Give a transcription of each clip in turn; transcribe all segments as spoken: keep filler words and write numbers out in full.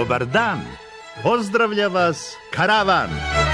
dobar dan. Pozdravlja vas Karavan.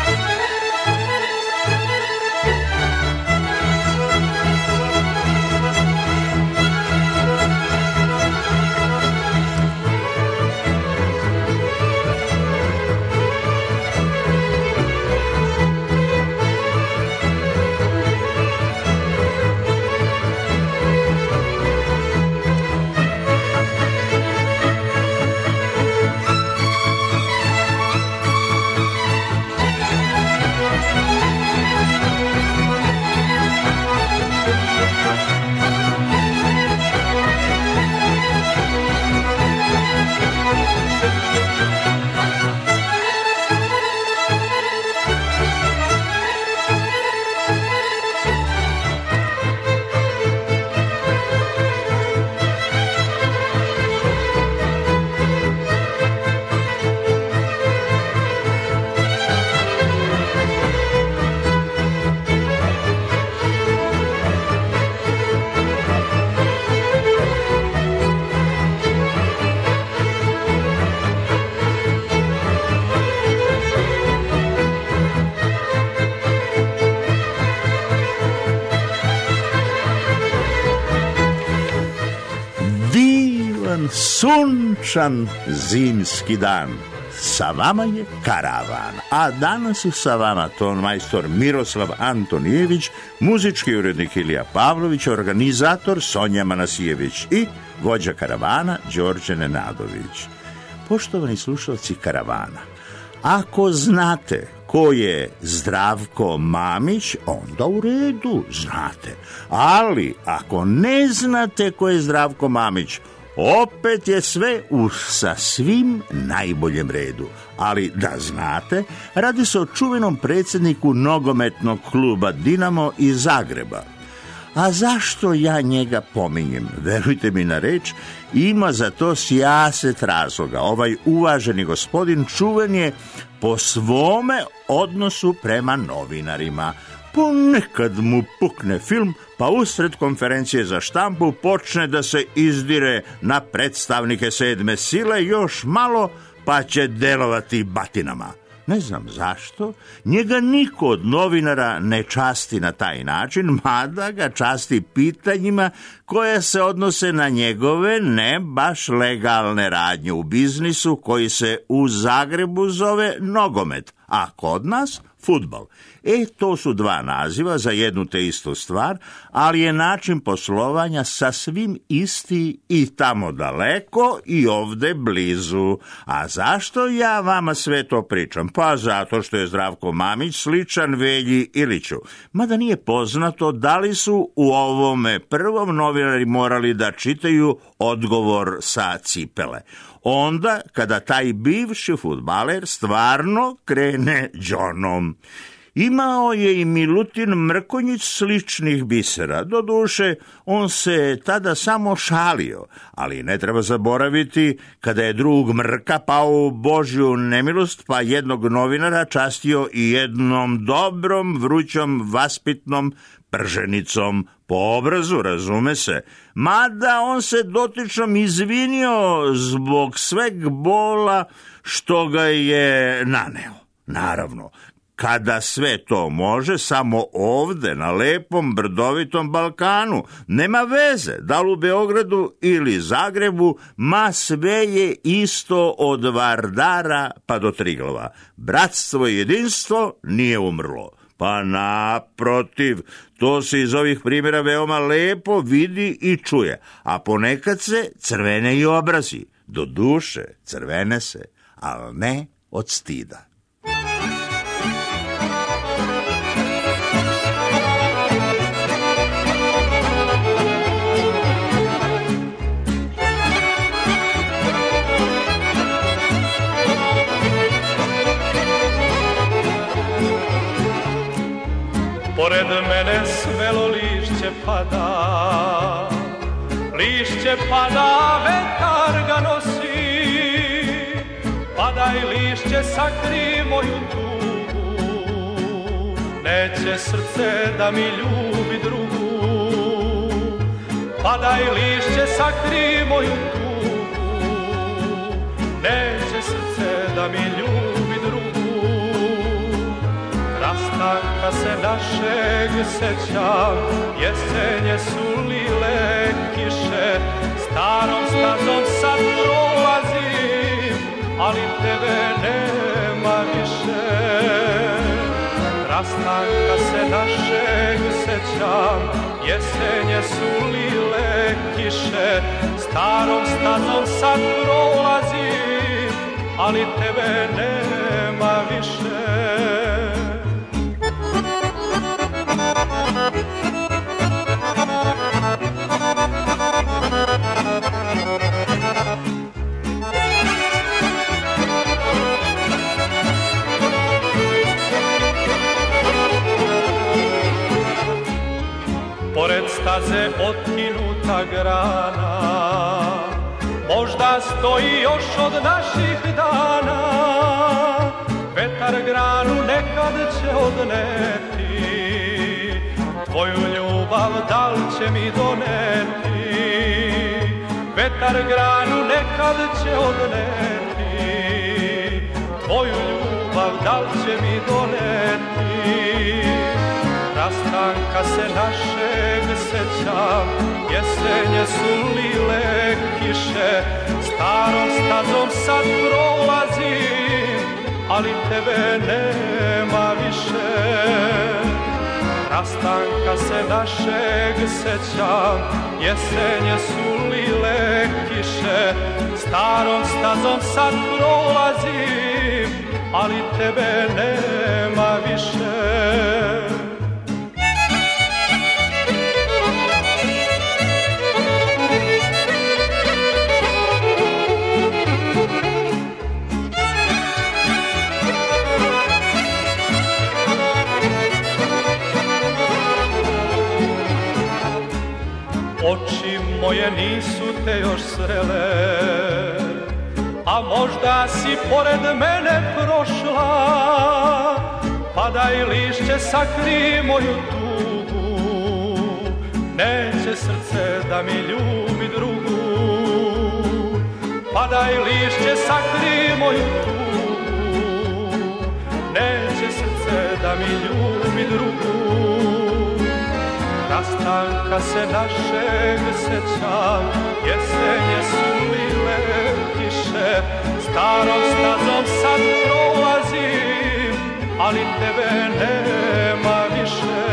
Sunčan zimski dan. Sa vama je Karavan, a danas su sa vama ton majstor Miroslav Antonijević, muzički urednik Ilija Pavlović, organizator Sonja Manasijević i vođa Karavana Đorđe Nenadović. Poštovani slušalci Karavana, ako znate ko je Zdravko Mamić, onda u redu, znate. Ali ako ne znate ko je Zdravko Mamić, opet je sve u sasvim najboljem redu. Ali da znate, radi se o čuvenom predsjedniku nogometnog kluba Dinamo iz Zagreba. A zašto ja njega pominjem? Verujte mi na reč, ima za to sijaset razloga. Ovaj uvaženi gospodin čuven je po svome odnosu prema novinarima. Ponekad mu pukne film, pa usred konferencije za štampu počne da se izdire na predstavnike sedme sile, još malo pa će delovati batinama. Ne znam zašto, njega niko od novinara ne časti na taj način, mada ga časti pitanjima koje se odnose na njegove ne baš legalne radnje u biznisu koji se u Zagrebu zove nogomet, a kod nas fudbal. E, to su dva naziva za jednu te istu stvar, ali je način poslovanja sasvim isti i tamo daleko i ovde blizu. A zašto ja vama sve to pričam? Pa zato što je Zdravko Mamić sličan Velji Iliću. Mada nije poznato da li su u ovome prvom novinari morali da čitaju odgovor sa cipele. Onda kada taj bivši fudbaler stvarno krene džonom. Imao je i Milutin Mrkonjić sličnih bisera. Doduše, on se tada samo šalio, ali ne treba zaboraviti kada je drug Mrka pao u Božju nemilost, pa jednog novinara častio i jednom dobrom, vrućom, vaspitnom prženicom po obrazu, razume se. Mada on se dotičnom izvinio zbog sveg bola što ga je naneo. Naravno, kada sve to može, samo ovde, na lepom, brdovitom Balkanu, nema veze, da li u Beogradu ili Zagrebu, ma sve je isto od Vardara pa do Triglava. Bratstvo i jedinstvo nije umrlo. Pa naprotiv, to se iz ovih primjera veoma lepo vidi i čuje, a ponekad se crvene i obrazi. Do duše crvene se, ali ne od stida. Pored mene svelo lišće pada, lišće pada, vetar ga nosi. Padaj lišće, sakri moju tugu, neće srce da mi ljubi drugu. Padaj lišće, sakri moju tugu, neće srce da mi ljubi drugu. Rastanka se našeg sećam, jesenje su lile kiše, starom stazom sad prolazim, ali tebe nema više. Rastanka se našeg sećam, jesenje su lile kiše, starom stazom sad prolazim, ali tebe nema više. Pored staze otkinuta grana, možda stoji još od naših dana. Vetar granu nekad će odneti, tvoju ljubav da li će mi doneti. Vetar granu nekad će odneti, tvoju ljubav da li će mi doneti. Rastanka se našeg sećam, jesenje su lile kiše, starom stazom sad prolazim, ali tebe nema više. Rastanka se našeg sećam, jesenje su lile kiše, starom stazom sad prolazim, ali tebe nema više. Oči moje nisu te još srele, a možda si pored mene prošla. Padaj lišće, sakri moju tugu, neće srce da mi ljubi drugu. Padaj lišće, sakri moju tugu, neće srce da mi ljubi drugu. Rastanka se našeg sećam, jesenje su lile kiše, starom stazom sad prolazim, ali tebe nema više.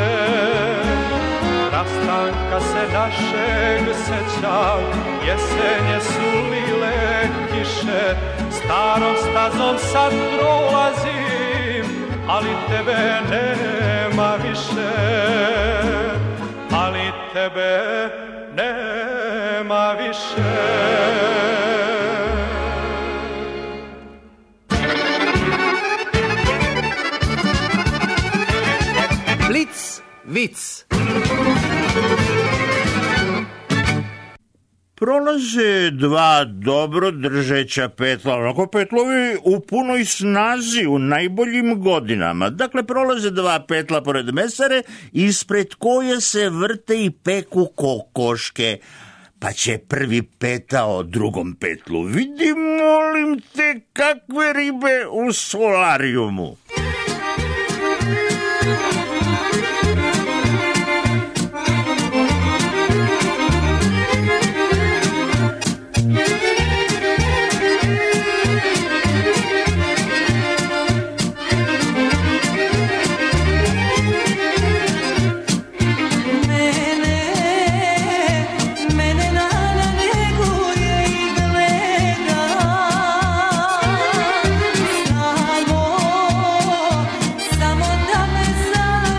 Rastanka se našeg sećam, jesenje su lile kiše, starom stazom sad prolazim, ali tebe nema više. Ali tebe nema više. Blic, vic. Prolaze dva dobro držeća petla, onako petlovi u punoj snazi, u najboljim godinama. Dakle, prolaze dva petla pored mesare, ispred koje se vrte i peku kokoške. Pa će prvi petao drugom petlu: vidi, molim te, kakve ribe u solarijumu. Samo da me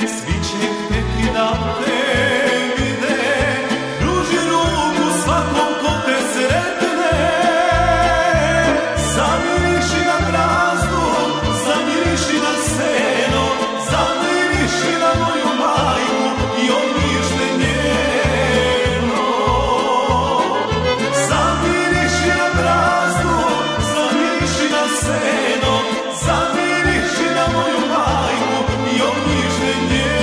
svi će hteti da te vide, pruži ruku svakom ko te sretne, zamiriši na brazdu, zamiriši na seno, zamiriši na moju majku i ognjište njeno. Zamiriši na brazdu, zamiriši na seno, zamiriši na moju majku i ognjište njeno.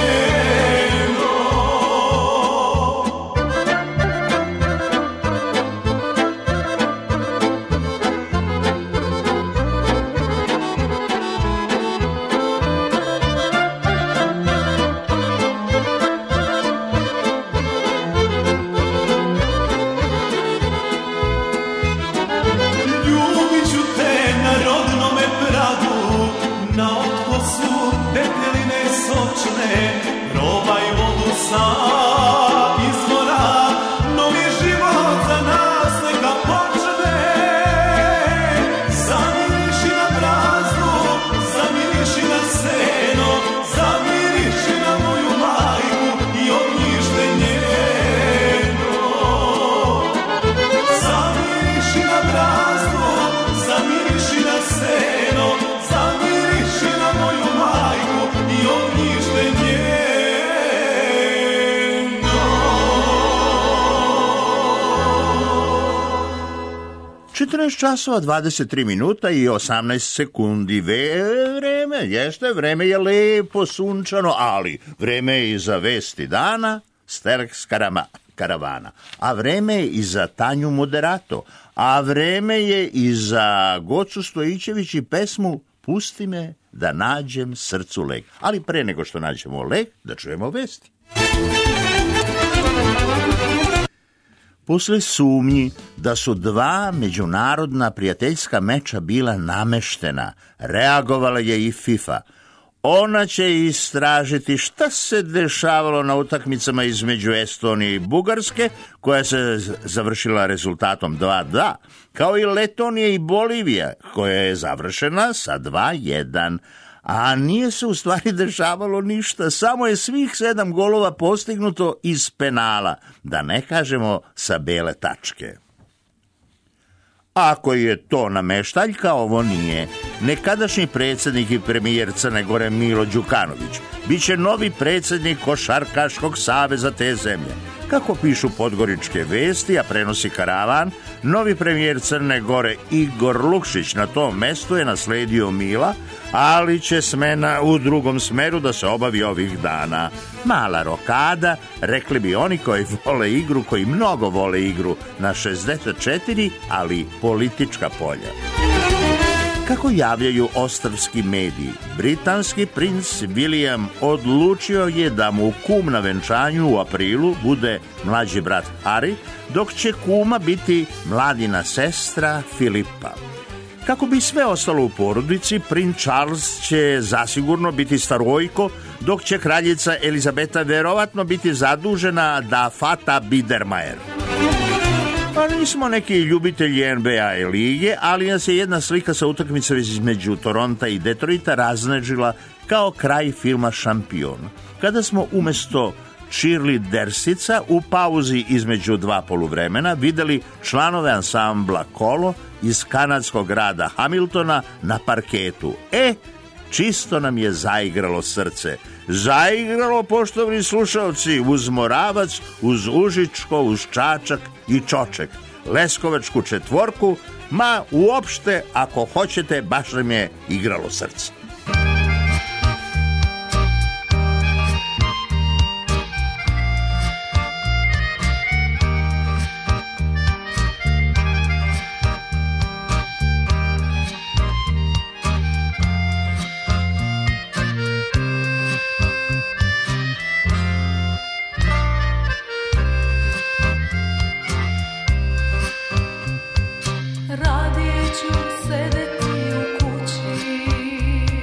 Ljubit ću te na rodnome pradu, na otkosu deteline sočne, probaj vodu sa izvora, novi život za nas neka počne. Zamiriši na brazdu, zamiriši na seno, zamiriši na moju majku i ognjište njeno. Zamiriši na brazdu, zamiriši na seno, zamiriši na moju majku i ognjište njeno. četrnaest časova, dvadeset tri minuta i osamnaest sekundi. Ve, vreme, jeste, vreme je lepo, sunčano, ali vreme je i za vesti dana, Sterks Karama, karavana. A vreme je i za Tanju Moderato. A vreme je i za Gocu Stojićević i pesmu Pusti me da nađem srcu lek. Ali pre nego što nađemo lek, da čujemo vesti. Posle sumnji da su dva međunarodna prijateljska meča bila nameštena, reagovala je i FIFA. Ona će istražiti šta se dešavalo na utakmicama između Estonije i Bugarske, koja se završila rezultatom dva dva, kao i Letonije i Bolivija, koja je završena sa dva jedan. A nije se u stvari dešavalo ništa, samo je svih sedam golova postignuto iz penala, da ne kažemo sa bele tačke. Ako je to nameštaljka, ovo nije. Nekadašnji predsjednik i premijer Crne Gore Milo Đukanović biće novi predsjednik Košarkaškog saveza te zemlje. Kako pišu podgoričke vesti, a prenosi Karavan, novi premijer Crne Gore Igor Lukšić na tom mestu je nasledio Mila, ali će smena u drugom smeru da se obavi ovih dana. Mala rokada, rekli bi oni koji vole igru, koji mnogo vole igru na šezdeset četiri, ali politička polja. Kako javljaju ostrvski mediji, britanski princ William odlučio je da mu kum na venčanju u aprilu bude mlađi brat Harry, dok će kuma biti mladina sestra Filipa. Kako bi sve ostalo u porodici, princ Charles će zasigurno biti starojko, dok će kraljica Elizabeta verovatno biti zadužena da fata Biedermeier. Pa nismo neki ljubitelji N B A lige, ali nas je jedna slika sa utakmice između Toronta i Detroita raznežila kao kraj filma Šampion, kada smo umesto cheerleadersica u pauzi između dva poluvremena videli članove ansambla Kolo iz kanadskog grada Hamiltona na parketu. E, čisto nam je zaigralo srce. Zaigralo, poštovni slušalci, uz Moravac, uz Užičko, uz Čačak i Čoček, Leskovačku četvorku, ma uopšte, ako hoćete, baš nam je igralo srce. Radije ću sedeti u kući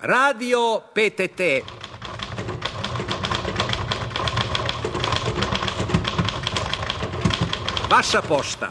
Radio P T T. Vaša pošta.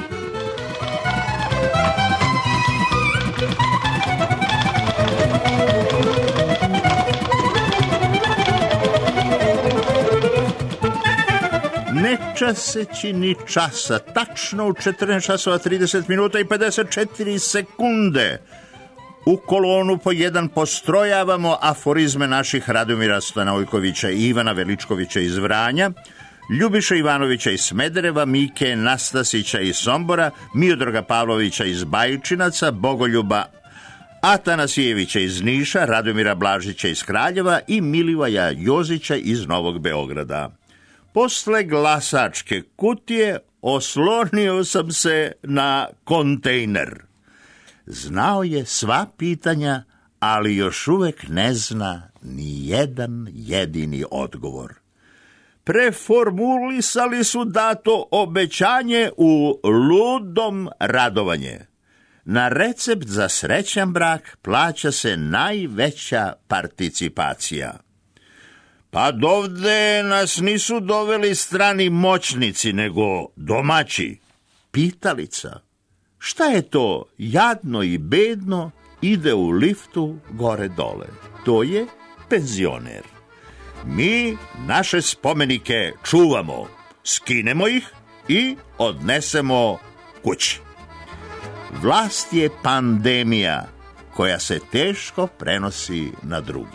Ne časeći ni časa, tačno u četrnaest časova trideset minuta i pedeset četiri sekunde. U kolonu po jedan postrojavamo aforizme naših Radomira Stanojkovića i Ivana Veličkovića iz Vranja, Ljubiša Ivanovića iz Smedereva, Mike Nastasića iz Sombora, Miodraga Pavlovića iz Bajčinaca, Bogoljuba Atanasijevića iz Niša, Radomira Blažića iz Kraljeva i Milivoja Jozića iz Novog Beograda. Posle glasačke kutije oslonio sam se na kontejner. Znao je sva pitanja, ali još uvek ne zna ni jedan jedini odgovor. Preformulisali su dato obećanje u ludom radovanje. Na recept za srećan brak plaća se najveća participacija. Pa dovde nas nisu doveli strani moćnici, nego domaći. Pitalica. Šta je to jadno i bedno ide u liftu gore dole? To je penzioner. Mi naše spomenike čuvamo, skinemo ih i odnesemo kući. Vlast je pandemija koja se teško prenosi na druge.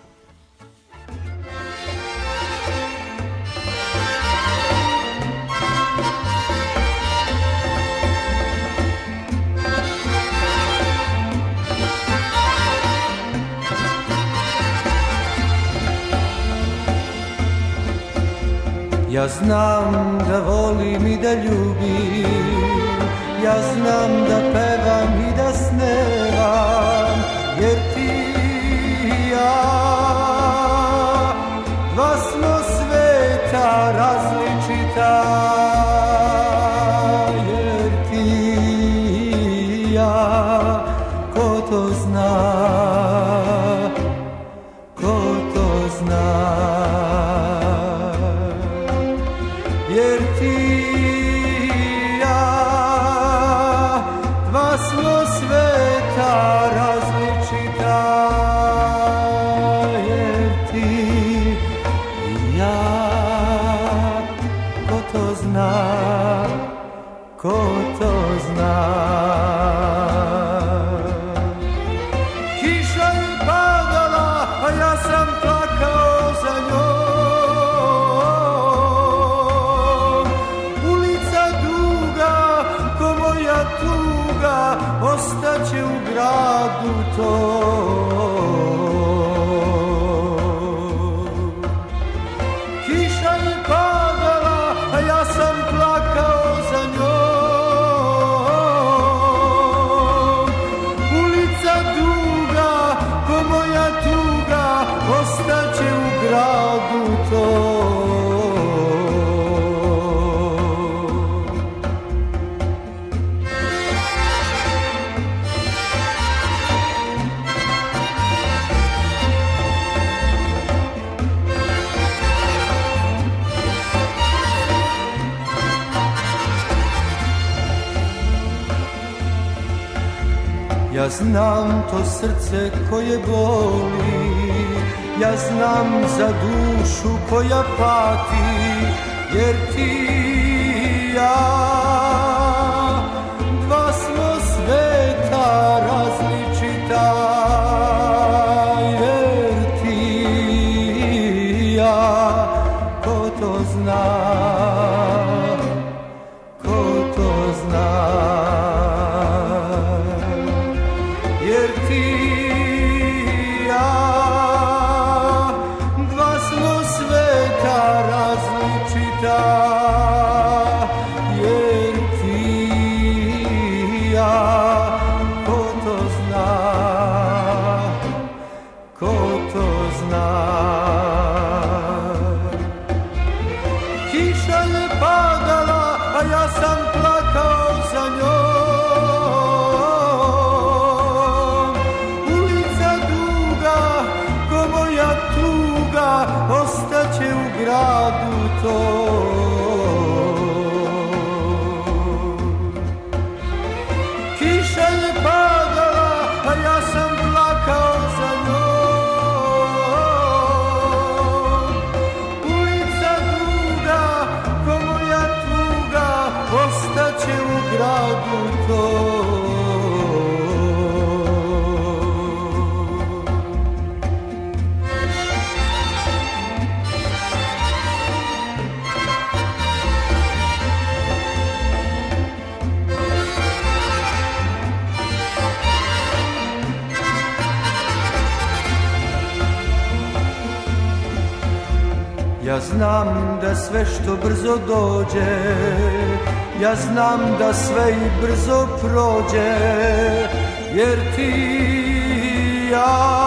Ja znam da volim i da ljubim, ja znam da pevam i da snevam, jer ti i ja, dva smo sveta različita, jer ti i ja, ko to zna, ko to zna. Jer ti i ja, dva smo sveta različita, jer ti i ja, ko to zna, ko to zna. Kiša je padala, a ja sam plakao za njom. Ostaće u gradu to. Kiša je padala, a ja sam plakao za njom. Ulica duga, ko moja tuga, ostaće u gradu to. Ja znam to srce koje boli, ja znam za dušu koja pati, jer ti i ja, dva smo sveta različita, jer ti i ja, ko to zna, ko to zna. Jer ti i ja, dva smo sveta različita, jer gradu to. Ja znam da sve što brzo dođe, ja znam da sve i brzo prođe, jer ti i ja,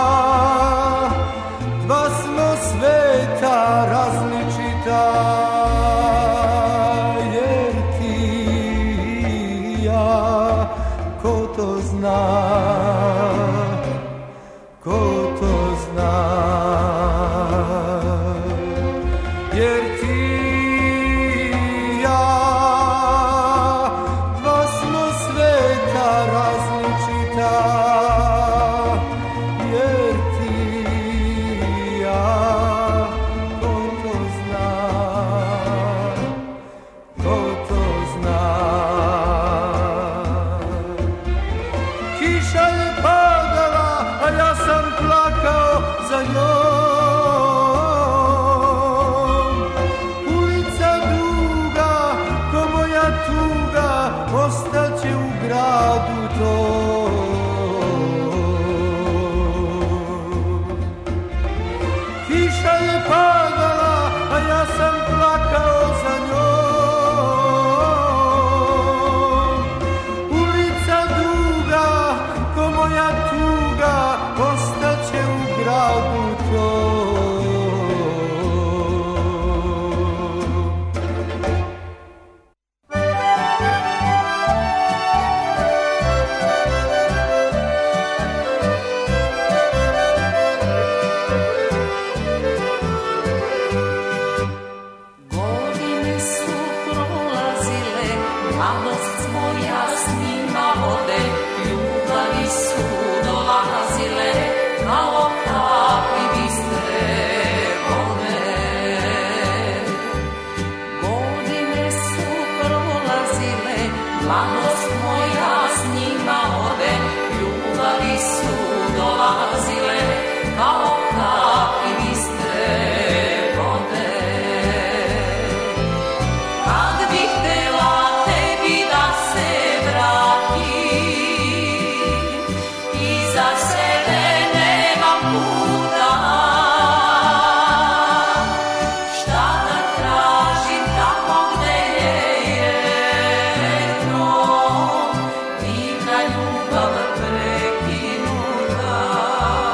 dva smo sveta različita, jer ti i ja, ko to zna, ko to zna. Ljubav prekinuta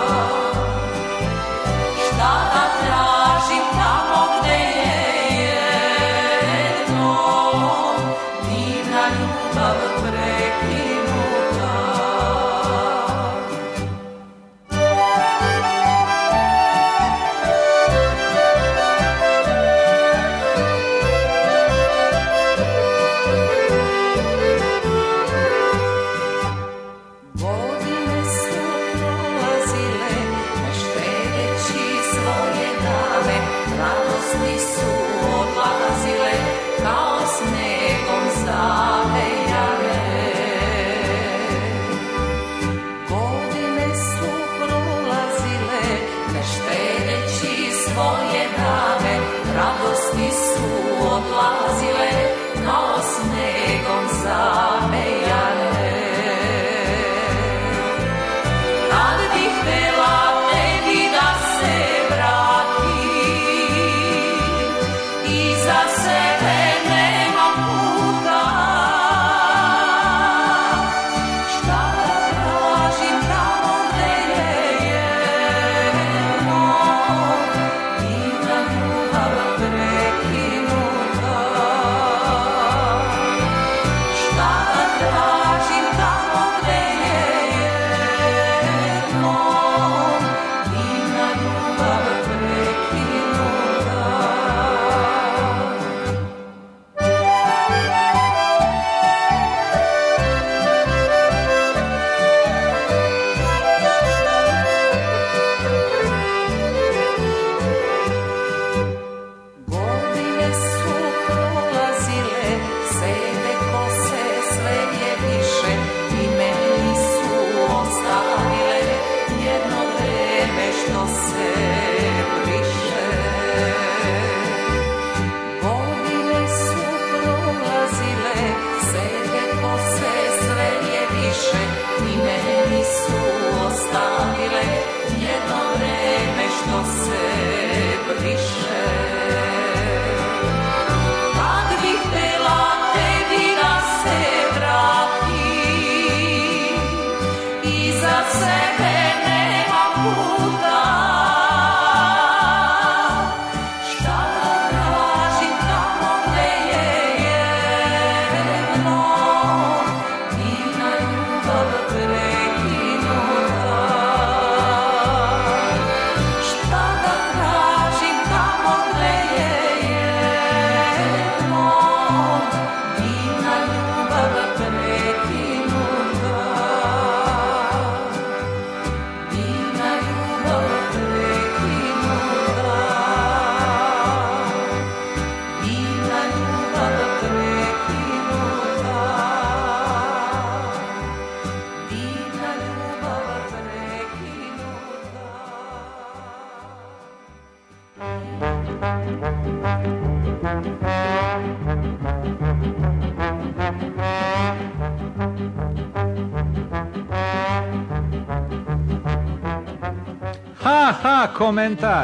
Ha, ha, komentar.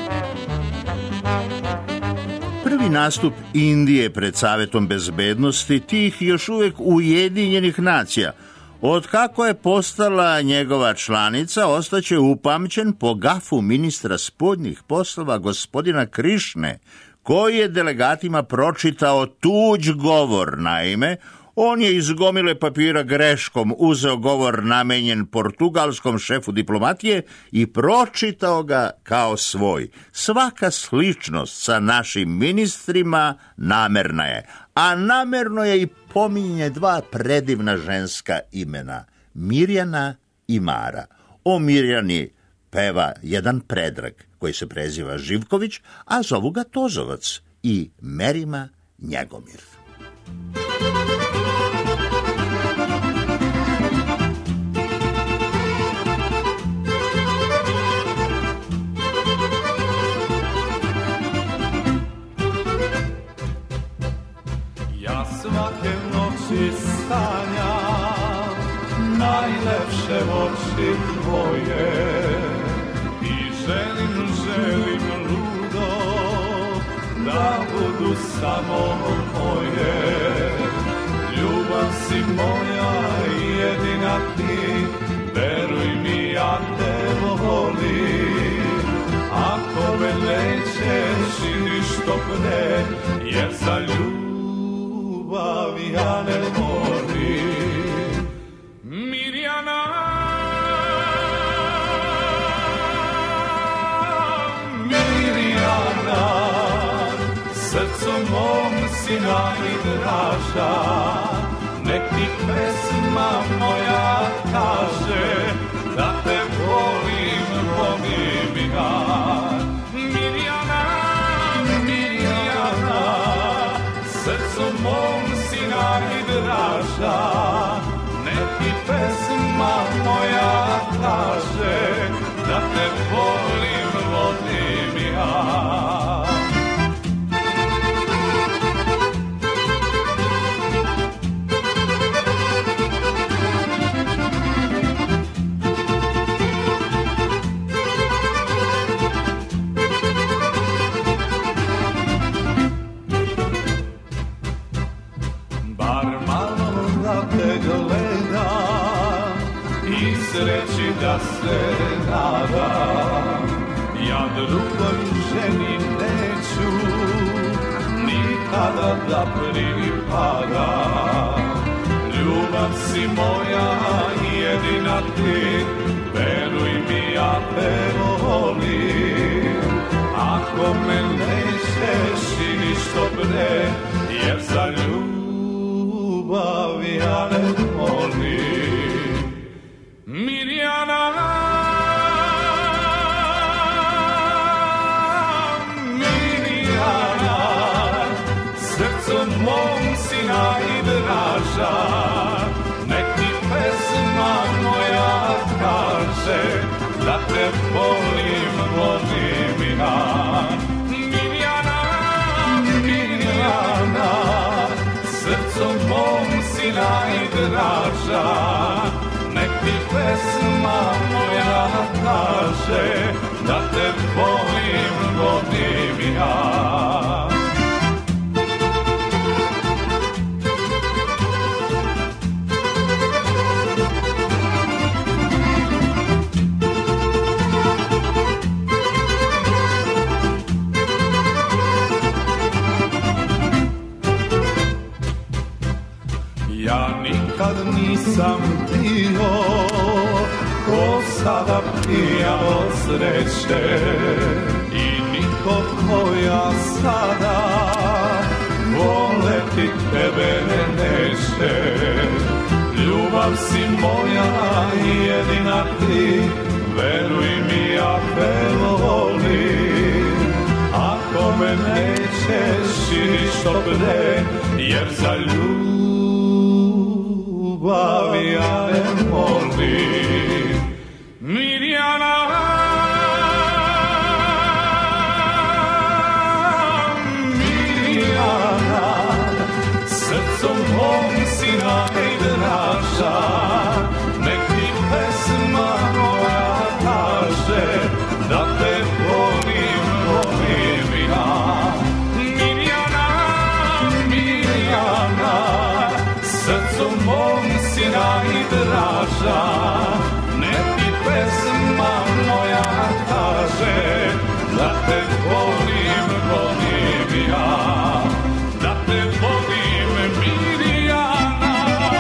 Prvi nastup Indije pred Savetom bezbednosti tih još uvijek Ujedinjenih nacija, od kako je postala njegova članica, ostaće upamćen po gafu ministra spoljnih poslova gospodina Krišne, koji je delegatima pročitao tuđ govor. Naime, on je iz gomile papira greškom uzeo govor namenjen portugalskom šefu diplomatije i pročitao ga kao svoj. Svaka sličnost sa našim ministrima namerna je, a namerno je i pominjanje dva predivna ženska imena, Mirjana i Mara. O Mirjani peva jedan predrag koji se preziva Živković, a zovu ga Tozovac, i Merima Njegomir. Ja svake noći sanjam najlepše oči tvoje i želim, želim ludo da budu samo moje. Ljubav si moja jedina ti, veruj mi ja te volim. Ako me nećeš i ništo pre, jer za ljubav ja ne morim. Mirjana, Mirjana, srcom mom si najdraža, nek ti pesma moja kaže da te volim, volim ja. Mirjana, Mirjana, srcom mom si najdraža, nek ti pesma moja kaže da te volim, volim ja. Sreći da se nadam, ja drugoj ženi neću nikada da pripadam. Ljubav si moja jedina ti, veruj mi ja te volim. Ako me nećeš i ništo bre, jer za ljubav ja ne molim. Mirjana, Mirjana, srcom mom si najdraža, nek ti pesma moja kaže da te volim, volim ja. Mirjana, Mirjana, srcom mom si najdraža, nek ti pesma moja kaže da te volim, volim ja. Ja nikad nisam bio ko sada pijan od sreće i niko ko ja sada voleti tebe neće. Ljubav si moja jedina ti, veruj mi ja te volim. Ako me nećeš i ništo bre, jer za ljubav ljubav ja ne molim. Mirjana, Mirjana, srcom mom si najdraža, draža, nek ti pesma moja kaže da te volim, volim ja. Mirjana, Mirjana, srcu mom si najdraža, nek ti pesma moja kaže da te volim, volim ja. Da te volim, Mirjana.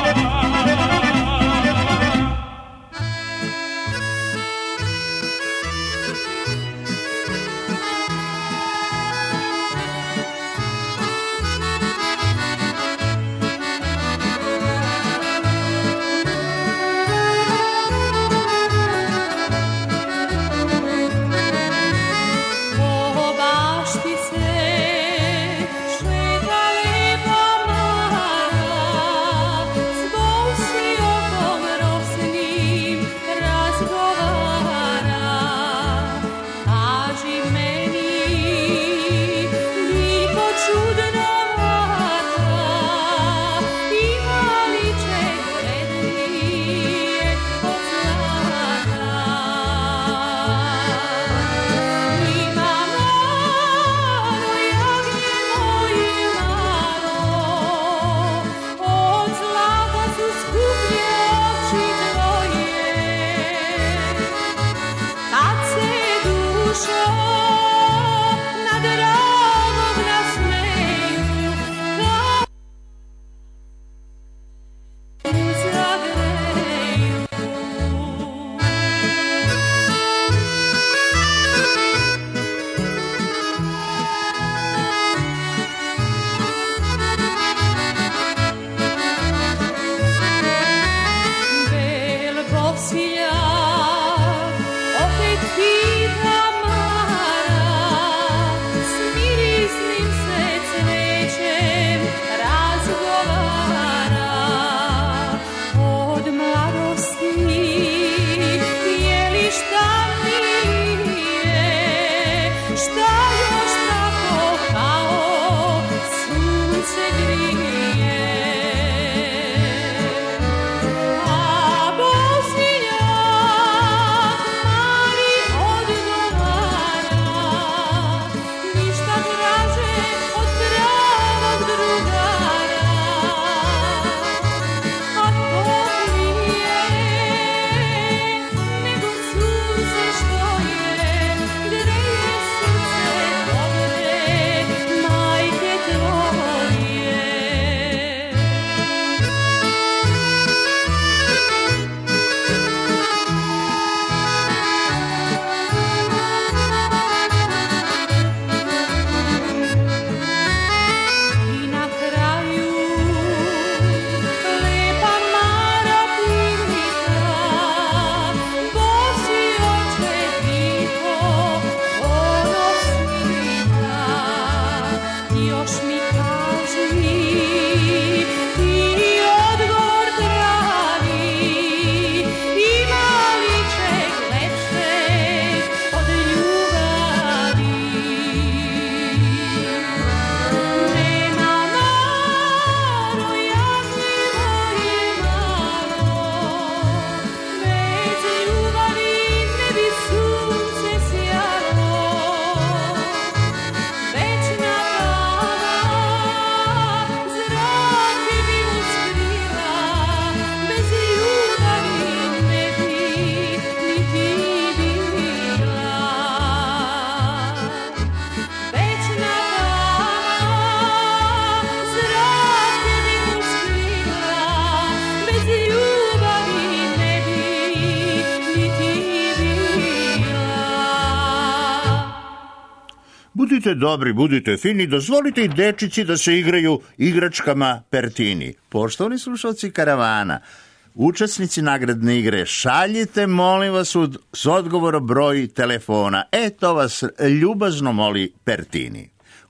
Budite dobri, budite fini, dozvolite i dečici da se igraju igračkama Pertini. Poštovani slušalci Karavana, učesnici nagradne igre, šaljite, molim vas, s odgovorom broj telefona. E, to vas ljubazno moli Pertini.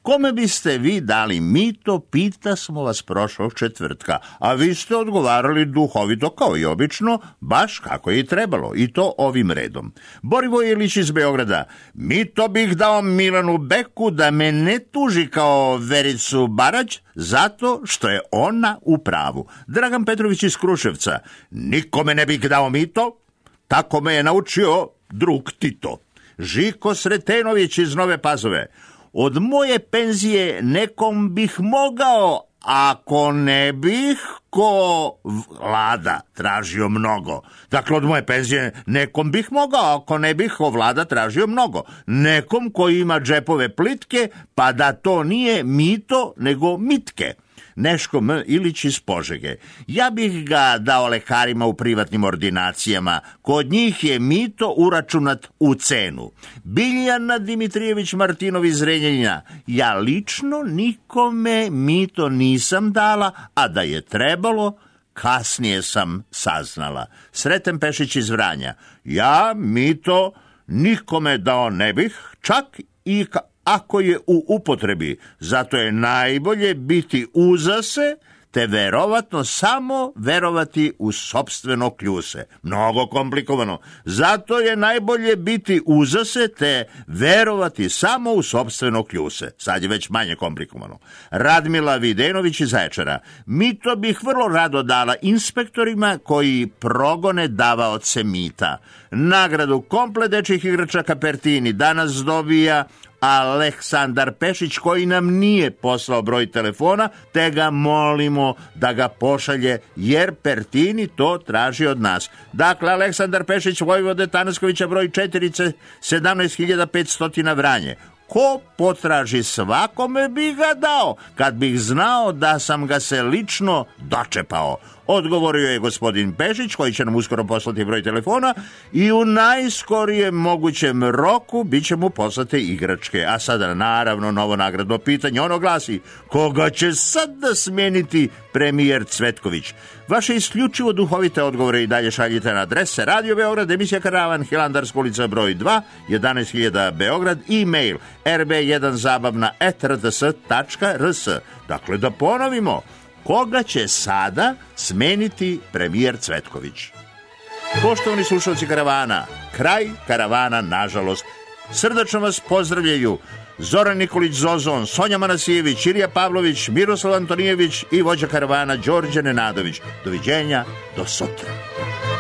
Kome biste vi dali mito, pita smo vas prošlog četvrtka, a vi ste odgovarali duhovito kao i obično, baš kako je i trebalo, i to ovim redom. Borivoje Ilić iz Beograda: mito bih dao Milanu Beku da me ne tuži kao Vericu Barać, zato što je ona u pravu. Dragan Petrović iz Kruševca: nikome ne bih dao mito, tako me je naučio drug Tito. Žiko Sretenović iz Nove Pazove: od moje penzije nekom bih mogao, ako ne bih ko Vlada tražio mnogo. Dakle, od moje penzije nekom bih mogao, ako ne bih ko Vlada tražio mnogo. Nekom koji ima džepove plitke, pa da to nije mito, nego mitke. Neško M. Ilić iz Požege: ja bih ga dao lekarima u privatnim ordinacijama, kod njih je mito uračunat u cenu. Biljana Dimitrijević Martinov iz Renjanina: ja lično nikome mito nisam dala, a da je trebalo, kasnije sam saznala. Sreten Pešić iz Vranja: ja mito nikome dao ne bih, čak i ka ako je u upotrebi, zato je najbolje biti uzase, te verovatno samo verovati u sopstveno kljuse. Mnogo komplikovano. Zato je najbolje biti uzase, te verovati samo u sopstveno kljuse. Sad je već manje komplikovano. Radmila Videnović iz Zaječara: mito bih vrlo rado dala inspektorima koji progone davaoce mita. Nagradu komplet dečjih igračaka Pertini danas dobija Aleksandar Pešić, koji nam nije poslao broj telefona, te ga molimo da ga pošalje, jer Pertini to traži od nas. Dakle, Aleksandar Pešić, Vojvode Tanaskovića, broj četiri sedamnaest hiljada petsto Vranje. Ko potraži, svakome bi ga dao, kad bih znao da sam ga se lično dočepao. Odgovorio je gospodin Pešić, koji će nam uskoro poslati broj telefona, i u najskorijem mogućem roku bit će mu poslate igračke. A sada, naravno, novo nagradno pitanje, ono glasi: koga će sad da smeniti premijer Cvetković? Vaše isključivo duhovite odgovore i dalje šaljite na adrese Radio Beograd, emisija Karavan, Hilandarska ulica broj dva, jedanaest hiljada Beograd, e-mail r b jedan zabavna at r t s tačka r s. Dakle, da ponovimo, koga će sada smeniti premijer Cvetković? Poštovani slušalci Karavana, kraj Karavana, nažalost. Srdačno vas pozdravljaju Zoran Nikolić Zozon, Sonja Manasijević, Ilija Pavlović, Miroslav Antonijević i vođa Karavana Đorđe Nenadović. Doviđenja, do sutra.